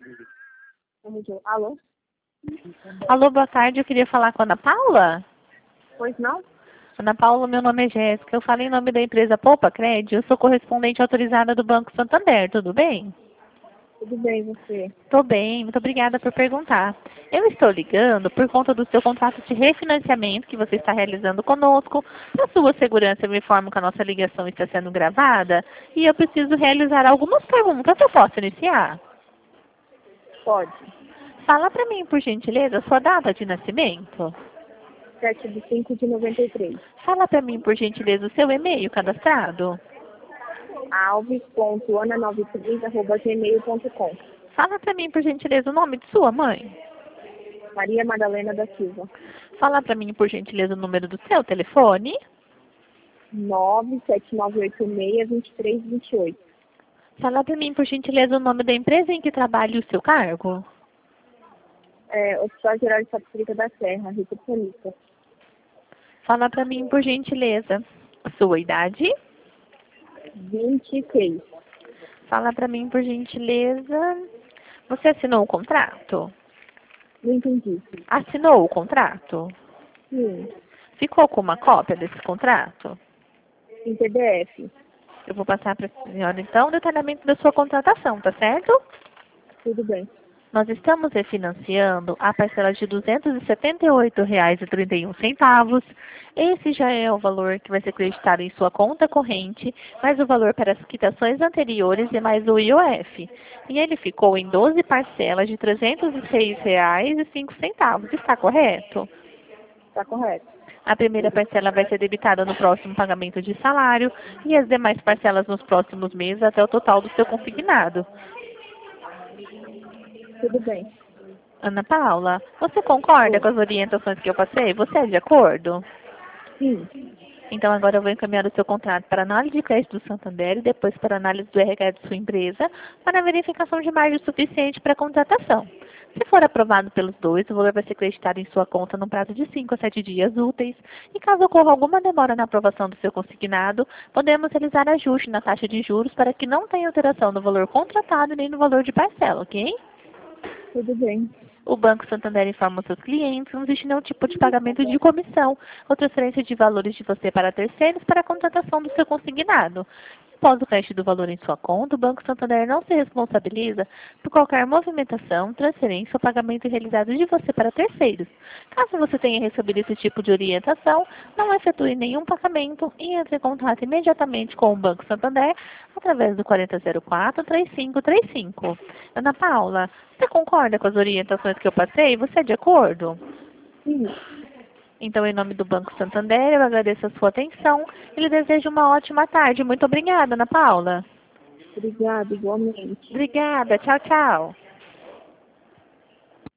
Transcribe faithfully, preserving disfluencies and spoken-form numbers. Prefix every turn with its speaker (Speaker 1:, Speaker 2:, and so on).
Speaker 1: Vamos ver. Alô?
Speaker 2: Alô, boa tarde. Eu queria falar com a Ana Paula.
Speaker 1: Pois não?
Speaker 2: Ana Paula, meu nome é Jéssica. Eu falo em nome da empresa Poupa Crédito. Eu sou correspondente autorizada do Banco Santander. Tudo bem?
Speaker 1: Tudo bem, você?
Speaker 2: Estou bem. Muito obrigada por perguntar. Eu estou ligando por conta do seu contrato de refinanciamento que você está realizando conosco. Para sua segurança, eu me informo que a nossa ligação está sendo gravada e eu preciso realizar algumas perguntas. Eu posso iniciar?
Speaker 1: Pode.
Speaker 2: Fala para mim, por gentileza, sua data de nascimento.
Speaker 1: sete de cinco de noventa e três.
Speaker 2: Fala para mim, por gentileza, o seu e-mail cadastrado.
Speaker 1: alves ponto ana noventa e três arroba gmail ponto com.
Speaker 2: Fala para mim, por gentileza, o nome de sua mãe.
Speaker 1: Maria Madalena da Silva.
Speaker 2: Fala para mim, por gentileza, o número do seu telefone.
Speaker 1: nove sete nove oito seis, dois três dois oito.
Speaker 2: Fala para mim, por gentileza, o nome da empresa em que trabalha o seu cargo.
Speaker 1: É, Hospital Geral de Sapiranga da Serra, recepcionista.
Speaker 2: Fala para mim, por gentileza, a sua idade.
Speaker 1: vinte e seis.
Speaker 2: Fala para mim, por gentileza, você assinou o contrato?
Speaker 1: Não entendi.
Speaker 2: Assinou o contrato?
Speaker 1: Sim.
Speaker 2: Ficou com uma cópia desse contrato?
Speaker 1: Em P D F.
Speaker 2: Eu vou passar para a senhora, então, o detalhamento da sua contratação, tá certo?
Speaker 1: Tudo bem.
Speaker 2: Nós estamos refinanciando a parcela de duzentos e setenta e oito reais e trinta e um centavos. Esse já é o valor que vai ser acreditado em sua conta corrente, mais o valor para as quitações anteriores e mais o I O F. E ele ficou em doze parcelas de trezentos e seis reais e cinco centavos. Está correto?
Speaker 1: Está correto.
Speaker 2: A primeira parcela vai ser debitada no próximo pagamento de salário e as demais parcelas nos próximos meses até o total do seu consignado.
Speaker 1: Tudo bem.
Speaker 2: Ana Paula, você concorda com as orientações que eu passei? Você é de acordo?
Speaker 1: Sim.
Speaker 2: Então agora eu vou encaminhar o seu contrato para análise de crédito do Santander e depois para análise do R H de sua empresa para verificação de margem suficiente para a contratação. Se for aprovado pelos dois, o valor vai ser creditado em sua conta no prazo de cinco a sete dias úteis. E caso ocorra alguma demora na aprovação do seu consignado, podemos realizar ajuste na taxa de juros para que não tenha alteração no valor contratado nem no valor de parcela, ok?
Speaker 1: Tudo bem.
Speaker 2: O Banco Santander informa os seus clientes que não existe nenhum tipo de pagamento de comissão ou transferência de valores de você para terceiros para a contratação do seu consignado. Após o crédito do valor em sua conta, o Banco Santander não se responsabiliza por qualquer movimentação, transferência ou pagamento realizado de você para terceiros. Caso você tenha recebido esse tipo de orientação, não efetue nenhum pagamento e entre em contato imediatamente com o Banco Santander através do quarenta zero quatro, trinta e cinco trinta e cinco. Ana Paula, você concorda com as orientações que eu passei? Você é de acordo?
Speaker 1: Sim.
Speaker 2: Então, em nome do Banco Santander, eu agradeço a sua atenção e lhe desejo uma ótima tarde. Muito obrigada, Ana Paula.
Speaker 1: Obrigada, igualmente.
Speaker 2: Obrigada. Tchau, tchau.